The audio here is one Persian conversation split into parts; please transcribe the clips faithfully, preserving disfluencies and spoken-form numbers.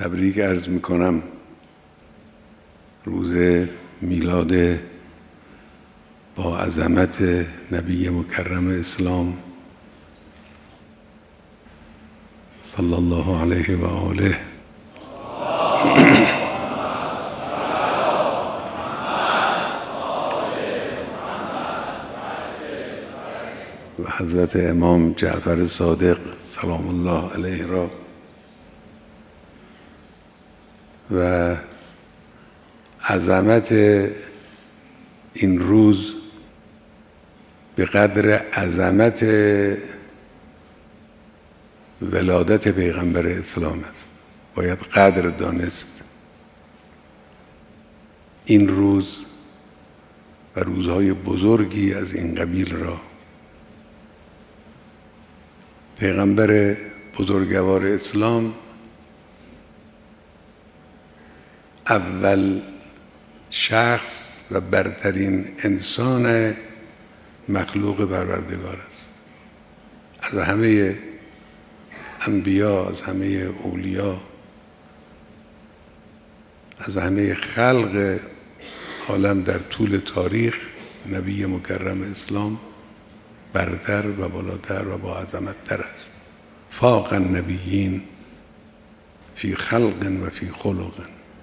تبریک عرض میکنم روز میلاد با عظمت نبی مکرم اسلام صلی الله علیه و آله و حضرت امام جعفر صادق سلام الله علیه را و عظمت این روز به قدر عظمت ولادت پیغمبر اسلام است. باید قدر دانست این روز و روزهای بزرگی از این قبیل را. پیغمبر بزرگوار اسلام اول شخص و برترین انسان مخلوق پروردگار است. از همه انبیا، از همه اولیا، از همه خلق عالم در طول تاریخ نبی مکرم اسلام برتر و بالاتر و با عظمت تر است. فاق النبیین فی خلق و فی خلق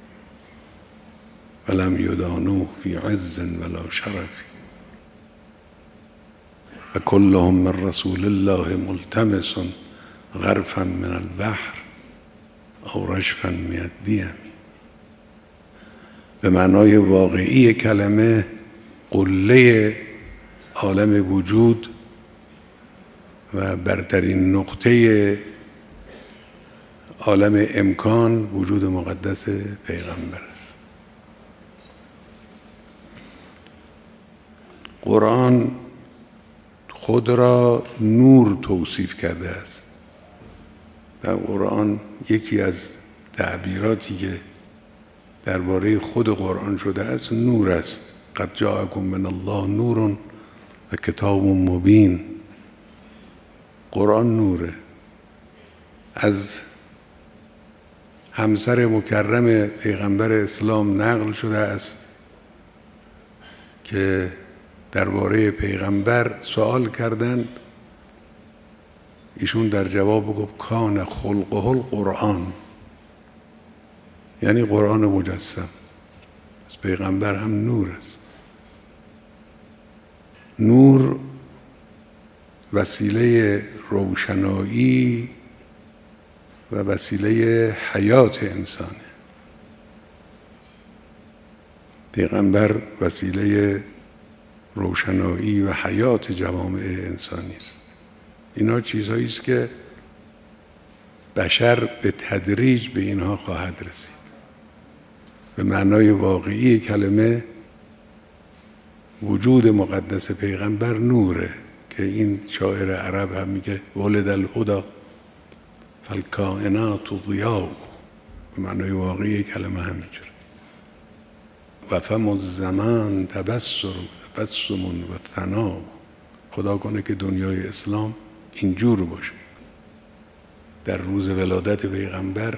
ولم یدانوه فی عز ولا شرف و کلهم من رسول الله ملتمس غرفا من البحر او رشفا من الدیم. به معنای واقعی کلمه قله عالم وجود و برترین نقطه عالم امکان وجود مقدس پیغمبر است. قرآن خود را نور توصیف کرده است. در قرآن یکی از تعبیراتی که درباره خود قرآن شده است نور است. قد جاءکم من الله نور و کتاب مبین. قرآن نوره. از همسر مکرم پیغمبر اسلام نقل شده است که درباره پیغمبر سوال کردند، ایشون در جواب گفت کان خلقه القرآن، یعنی قرآن مجسم. از پیغمبر هم نور است. نور وسیله روشنایی و وسیله حیات انسانه. پیغمبر وسیله روشنایی و حیات جوامع انسانی است. اینا چیزهایی است که بشر به تدریج به اینها خواهد رسید. به معنای واقعی کلمه وجود مقدس پیغمبر نوره که این شاعر عرب هم میگه ولد الهدی فالکائنات ضیاء. به معنای واقعی کلمه همینجوره. و فم الزمان تبصر تبسم و ثنا. خدا کنه که دنیای اسلام اینجور باشه. در روز ولادت پیغمبر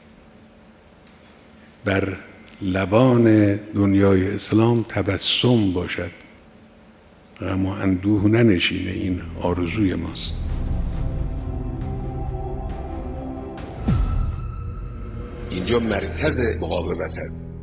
بر لبان دنیای اسلام تبسم باشد، غم و اندوه ننشینه. این آرزوی ماست. اینجا مرکز مقاومت است.